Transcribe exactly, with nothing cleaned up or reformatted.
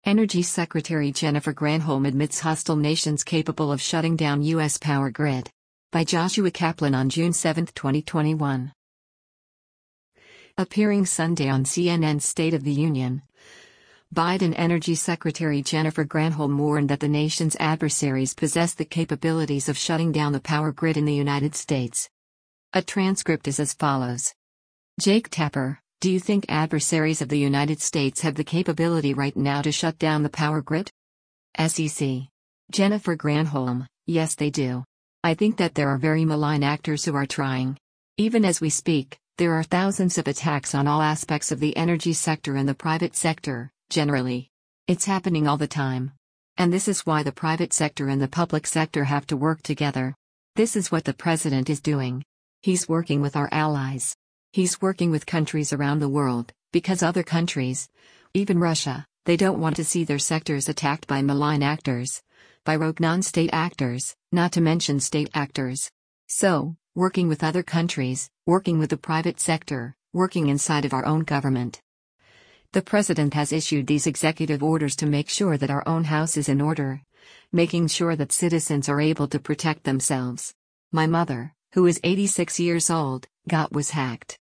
Energy Secretary Jennifer Granholm admits hostile nations capable of shutting down U S power grid. By Joshua Kaplan on June seventh, twenty twenty-one. Appearing Sunday on C N N's State of the Union, Biden Energy Secretary Jennifer Granholm warned that the nation's adversaries possess the capabilities of shutting down the power grid in the United States. A transcript is as follows. Jake Tapper, do you think adversaries of the United States have the capability right now to shut down the power grid? S E C. Jennifer Granholm, yes they do. I think that there are very malign actors who are trying. Even as we speak, there are thousands of attacks on all aspects of the energy sector and the private sector, generally. It's happening all the time. And this is why the private sector and the public sector have to work together. This is what the president is doing. He's working with our allies. He's working with countries around the world, because other countries, even Russia, they don't want to see their sectors attacked by malign actors, by rogue non-state actors, not to mention state actors. So, working with other countries, working with the private sector, working inside of our own government. The president has issued these executive orders to make sure that our own house is in order, making sure that citizens are able to protect themselves. My mother, who is eighty-six years old, got was hacked.